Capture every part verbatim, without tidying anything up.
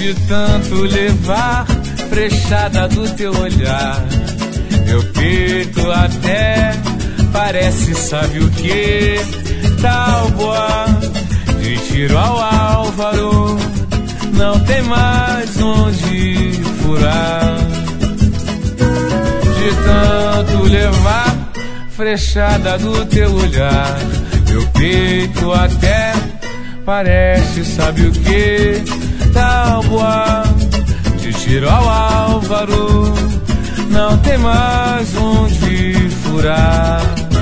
De tanto levar frechada do teu olhar, meu peito até parece, sabe o que? Tábua de tiro ao Álvaro, não tem mais onde furar. De tanto levar frechada do teu olhar, meu peito até parece, sabe o que? Tábua de tiro ao Álvaro, não tem mais onde furar.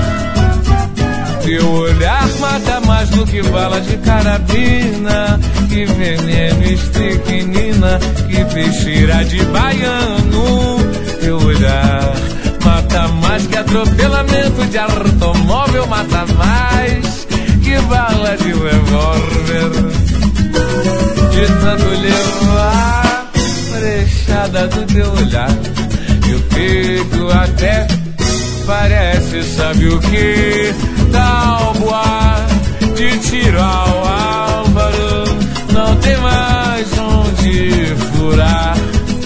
Teu olhar mata mais do que bala de carabina, que veneno, estricnina, que peixeira de baiano. Teu olhar mata mais que atropelamento de automóvel, mata mais que bala de revólver. De tanto levar frechada do teu olhar, meu peito até parece, sabe o que? Tábua de tiro ao Álvaro, não tem mais onde furar.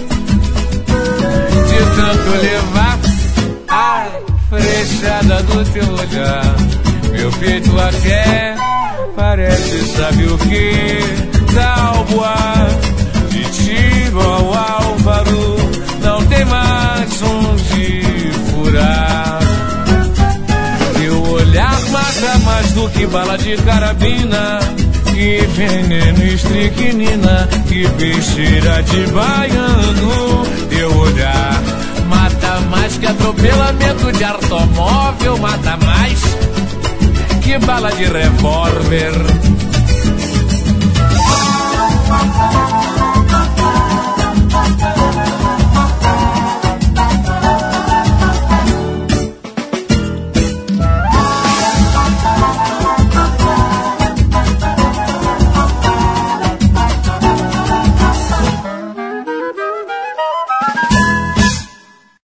De tanto levar a frechada do teu olhar, meu peito até parece, sabe o que? Tábua de tiro ao Álvaro, não tem mais onde furar. Teu olhar mata mais do que bala de carabina, que veneno, estricnina, que peixeira de baiano. Teu olhar mata mais que atropelamento de automóvel, mata mais que bala de revólver.